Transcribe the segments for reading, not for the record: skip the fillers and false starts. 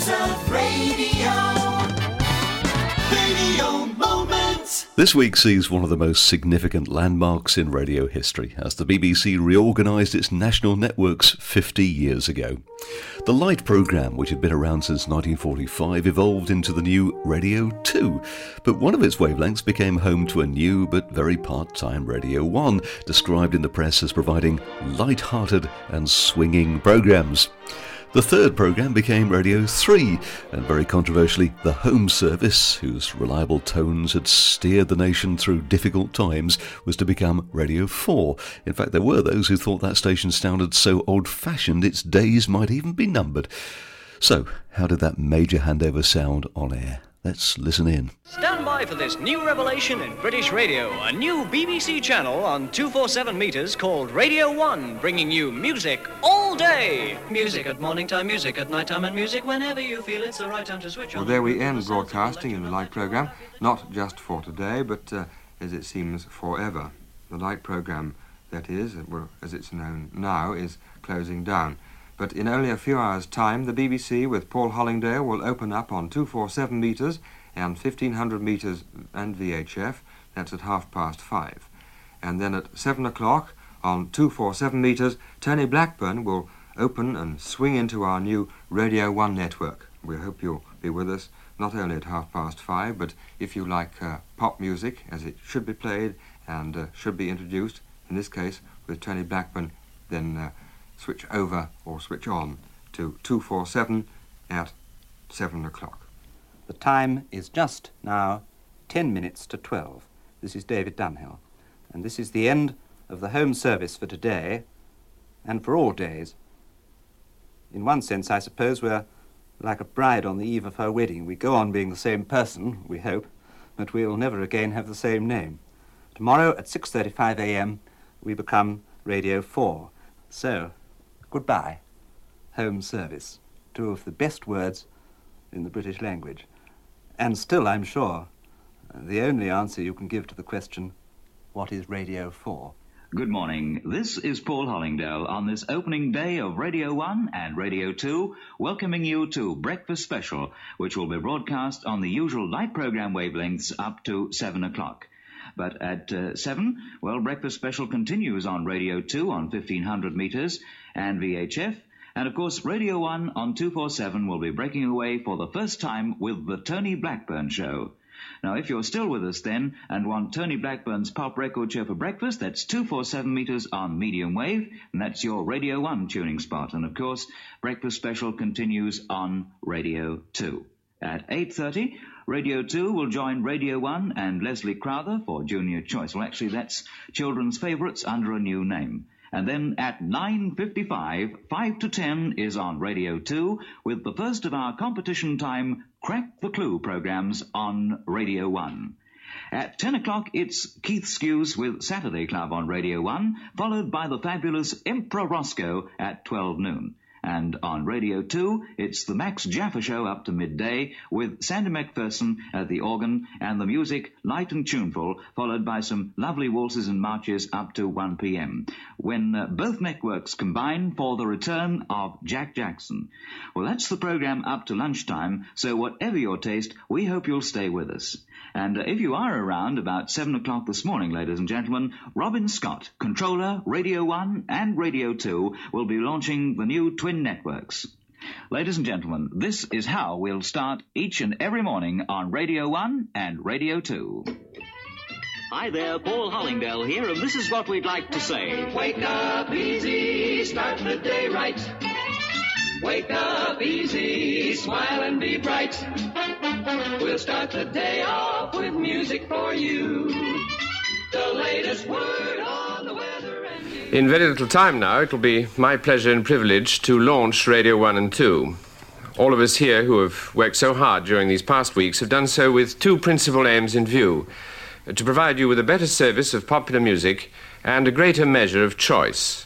Wonders of Radio. Radio Moments. This week sees one of the most significant landmarks in radio history as the BBC reorganised its national networks 50 years ago. The Light programme, which had been around since 1945, evolved into the new Radio 2, but one of its wavelengths became home to a new but very part-time Radio 1, described in the press as providing light-hearted and swinging programmes. The third programme became Radio 3, and very controversially, the Home Service, whose reliable tones had steered the nation through difficult times, was to become Radio 4. In fact, there were those who thought that station sounded so old-fashioned its days might even be numbered. So, how did that major handover sound on air? Let's listen in. Stand by for this new revelation in British radio, a new BBC channel on 247 metres called Radio 1, bringing you music all day. Music at morning time, music at night time, and music whenever you feel it's the right time to switch on. Well, there we end broadcasting in the Light programme, not just for today, but as it seems forever. The Light programme, that is, well, as it's known now, is closing down. But in only a few hours' time, the BBC with Paul Hollingdale will open up on 247 metres and 1500 metres and VHF. That's at 5:30. And then at 7 o'clock on 247 metres, Tony Blackburn will open and swing into our new Radio 1 network. We hope you'll be with us not only at 5:30, but if you like pop music, as it should be played and should be introduced, in this case with Tony Blackburn, then switch over or switch on to 247 at 7 o'clock. The time is just now 10 minutes to 12. This is David Dunhill, and this is the end of the Home Service for today and for all days. In one sense, I suppose, we're like a bride on the eve of her wedding. We go on being the same person, we hope, but we'll never again have the same name. Tomorrow at 6:35 a.m. we become Radio 4. So, goodbye, Home Service. Two of the best words in the British language. And still, I'm sure, the only answer you can give to the question, what is Radio 4? Good morning. This is Paul Hollingdale on this opening day of Radio 1 and Radio 2, welcoming you to Breakfast Special, which will be broadcast on the usual Light programme wavelengths up to 7 o'clock. But at 7, well, Breakfast Special continues on Radio 2 on 1500 metres and VHF. And, of course, Radio 1 on 247 will be breaking away for the first time with the Tony Blackburn Show. Now, if you're still with us then and want Tony Blackburn's pop record show for breakfast, that's 247 metres on medium wave, and that's your Radio 1 tuning spot. And, of course, Breakfast Special continues on Radio 2. At 8:30, Radio 2 will join Radio 1 and Leslie Crowther for Junior Choice. Well, actually, that's children's favourites under a new name. And then at 9:55, 5 to 10 is on Radio 2 with the first of our competition time Crack the Clue programmes on Radio 1. At 10 o'clock, it's Keith Skews with Saturday Club on Radio 1, followed by the fabulous Emperor Roscoe at 12 noon. And on Radio 2, it's the Max Jaffa Show up to midday with Sandy McPherson at the organ and the music light and tuneful, followed by some lovely waltzes and marches up to 1 p.m. when both networks combine for the return of Jack Jackson. Well, that's the program up to lunchtime, so whatever your taste, we hope you'll stay with us. And if you are around about 7 o'clock this morning, ladies and gentlemen, Robin Scott, controller, Radio 1 and Radio 2, will be launching the new twin networks. Ladies and gentlemen, this is how we'll start each and every morning on Radio 1 and Radio 2. Hi there, Paul Hollingdale here, and this is what we'd like to say. Wake up easy, start the day right. Wake up easy, smile and be bright. We'll start the day off with music for you. The latest word on the weather and news. In very little time now, it will be my pleasure and privilege to launch Radio 1 and 2. All of us here who have worked so hard during these past weeks have done so with two principal aims in view: to provide you with a better service of popular music and a greater measure of choice.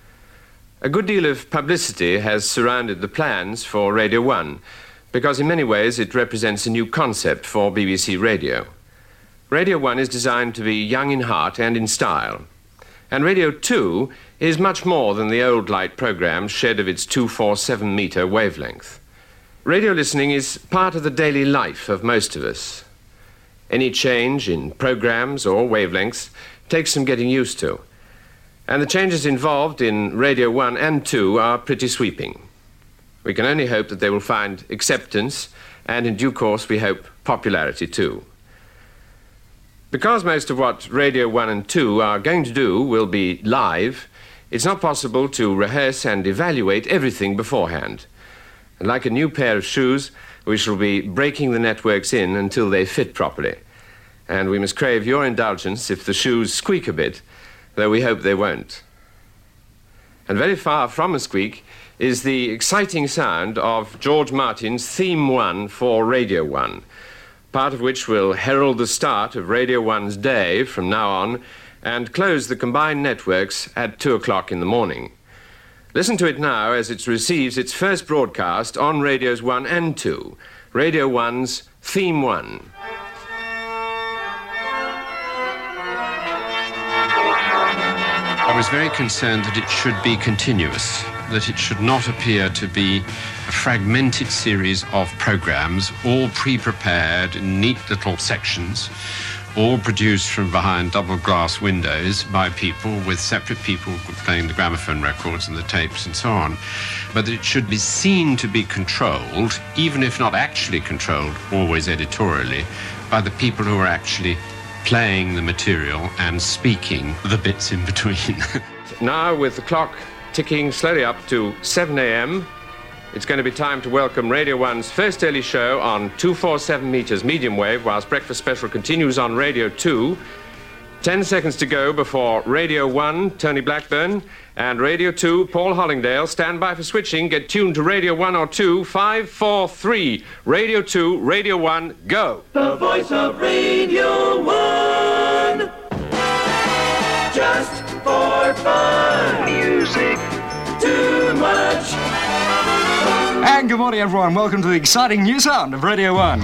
A good deal of publicity has surrounded the plans for Radio 1, because in many ways it represents a new concept for BBC Radio. Radio 1 is designed to be young in heart and in style, and Radio 2 is much more than the old light programmes shed of its 247-metre wavelength. Radio listening is part of the daily life of most of us. Any change in programs or wavelengths takes some getting used to. And the changes involved in Radio 1 and 2 are pretty sweeping. We can only hope that they will find acceptance, and in due course we hope popularity too. Because most of what Radio 1 and 2 are going to do will be live, it's not possible to rehearse and evaluate everything beforehand. And like a new pair of shoes, we shall be breaking the networks in until they fit properly. And we must crave your indulgence if the shoes squeak a bit, though we hope they won't. And very far from a squeak is the exciting sound of George Martin's Theme 1 for Radio 1, part of which will herald the start of Radio 1's day from now on and close the combined networks at 2 o'clock in the morning. Listen to it now as it receives its first broadcast on Radios 1 and 2, Radio 1's Theme 1. I was very concerned that it should be continuous, that it should not appear to be a fragmented series of programs, all pre-prepared in neat little sections, all produced from behind double glass windows by people with separate people playing the gramophone records and the tapes and so on, but that it should be seen to be controlled, even if not actually controlled, always editorially, by the people who are actually playing the material and speaking the bits in between. Now, with the clock ticking slowly up to 7 a.m., it's going to be time to welcome Radio 1's first early show on 247 meters medium wave, whilst Breakfast Special continues on Radio 2. 10 seconds to go before Radio 1, Tony Blackburn, and Radio 2, Paul Hollingdale. Stand by for switching. Get tuned to Radio 1 or 2. 5, 4, 3. Radio 2, Radio 1, go. The voice of Radio 1. Just for fun. Music. Too much. And good morning, everyone. Welcome to the exciting new sound of Radio 1.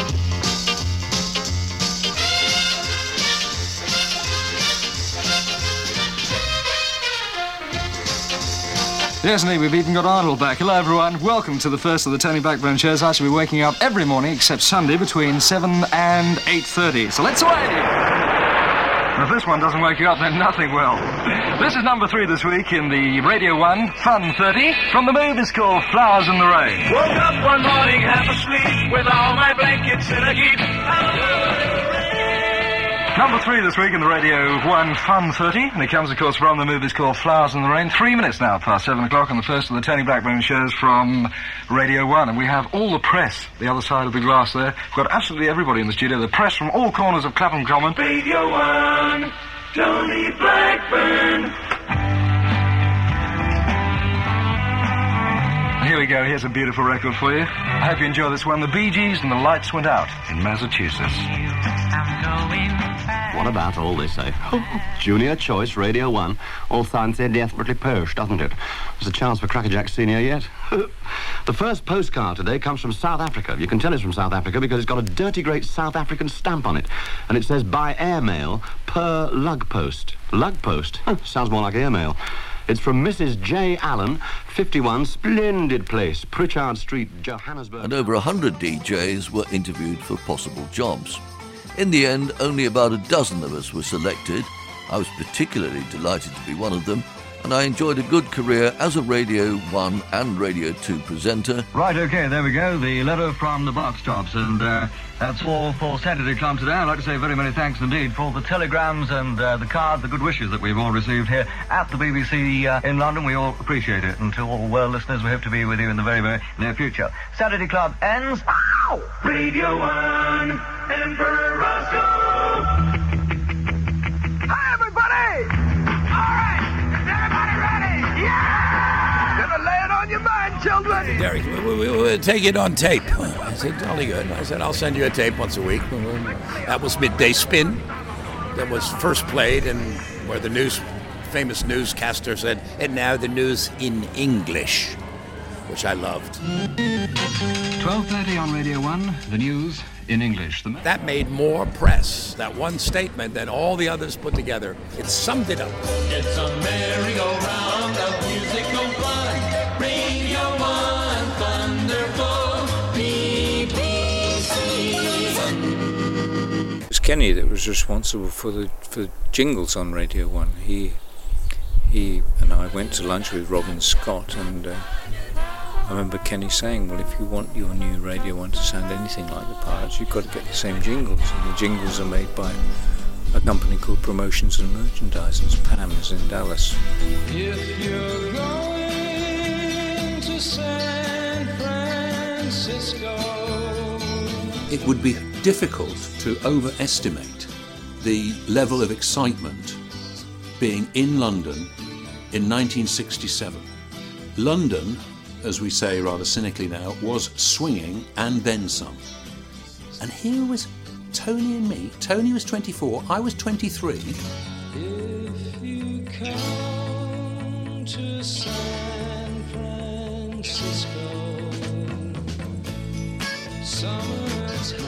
Yes, indeed, we've even got Arnold back. Hello, everyone. Welcome to the first of the Tony Blackburn shows. I shall be waking up every morning, except Sunday, between 7 and 8:30. So let's away! And if this one doesn't wake you up, then nothing will. This is number 3 this week in the Radio 1 Fun 30 from the movies called Flowers in the Rain. Woke up one morning, half asleep, with all my blankets in a heap. Number 3 this week in the Radio 1 Fun 30, and it comes, of course, from the movies called Flowers in the Rain. 3 minutes now past 7 o'clock on the first of the Tony Blackburn shows from Radio 1, and we have all the press, the other side of the glass there. We've got absolutely everybody in the studio, the press from all corners of Clapham Common. Radio 1, Tony Blackburn. Here we go, here's a beautiful record for you. I hope you enjoy this one. The Bee Gees and the Lights Went Out in Massachusetts. What about all this, eh? Junior Choice, Radio 1. All sounds so desperately posh, doesn't it? There's a chance for Crackerjack Senior yet. The first postcard today comes from South Africa. You can tell it's from South Africa because it's got a dirty great South African stamp on it. And it says, by airmail, per lug post. Lug post? Sounds more like airmail. It's from Mrs. J. Allen, 51, splendid place, Pritchard Street, Johannesburg. And over 100 DJs were interviewed for possible jobs. In the end, only about a dozen of us were selected. I was particularly delighted to be one of them, and I enjoyed a good career as a Radio 1 and Radio 2 presenter. Right, OK, there we go, the letter from the Box Tops, and that's all for Saturday Club today. I'd like to say very many thanks indeed for the telegrams and the cards, the good wishes that we've all received here at the BBC in London. We all appreciate it, and to all world listeners, we hope to be with you in the very, very near future. Saturday Club ends... Ow! Radio 1, Emperor Roscoe. Hi, everybody! All right, is everybody ready? Yeah! Gonna lay it on your mind, children. Derek, we'll take it on tape. I said, jolly good. I said, I'll send you a tape once a week. That was Midday Spin. That was first played, and where the famous newscaster said, and now the news in English, which I loved. 12:30 on Radio 1, the news in English. That made more press, that one statement, than all the others put together. It summed it up. It's a merry-go-round of musical fun. Radio 1, thunderful. Kenny that was responsible for jingles on Radio 1. He and I went to lunch with Robin Scott, and I remember Kenny saying, well, if you want your new Radio 1 to sound anything like the Pirates, you've got to get the same jingles, and the jingles are made by a company called Promotions and Merchandisers, PAMS, in Dallas. If you're going to San Francisco, it would be difficult to overestimate the level of excitement being in London in 1967. London, as we say rather cynically now, was swinging and then some. And here was Tony and me. Tony was 24, I was 23. if you come to San Francisco, summertime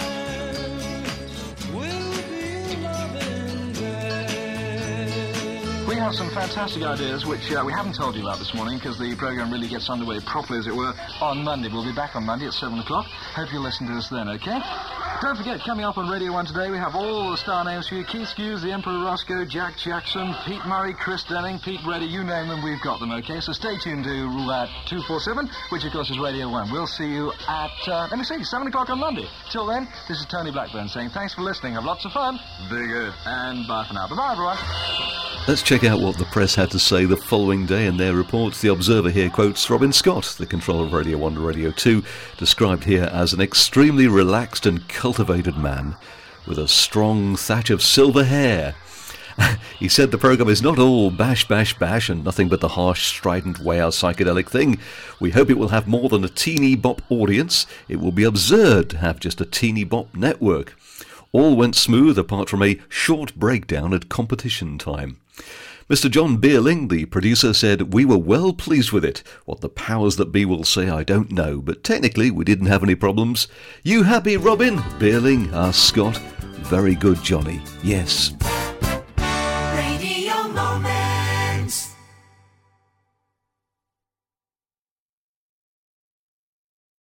will be loving there. We have some fantastic ideas which we haven't told you about this morning because the programme really gets underway properly, as it were, on Monday. We'll be back on Monday at 7 o'clock. Hope you'll listen to us then, OK? Don't forget, coming up on Radio 1 today, we have all the star names for you. Keith Hughes, the Emperor Roscoe, Jack Jackson, Pete Murray, Chris Denning, Pete Reddy, you name them, we've got them, OK? So stay tuned to 247, which of course is Radio 1. We'll see you at, 7 o'clock on Monday. Till then, this is Tony Blackburn saying thanks for listening, have lots of fun, be good, and bye for now. Bye-bye, everyone. Let's check out what the press had to say the following day in their reports. The Observer here quotes Robin Scott, the controller of Radio 1 and Radio 2, described here as an extremely relaxed and cultivated man with a strong thatch of silver hair. He said the programme is not all bash, bash, bash and nothing but the harsh, strident, way-out psychedelic thing. We hope it will have more than a teeny bop audience. It will be absurd to have just a teeny bop network. All went smooth apart from a short breakdown at competition time. Mr. John Beerling, the producer, said, "We were well pleased with it. What the powers that be will say, I don't know, but technically we didn't have any problems." "You happy, Robin?" Beerling asked Scott. "Very good, Johnny. Yes."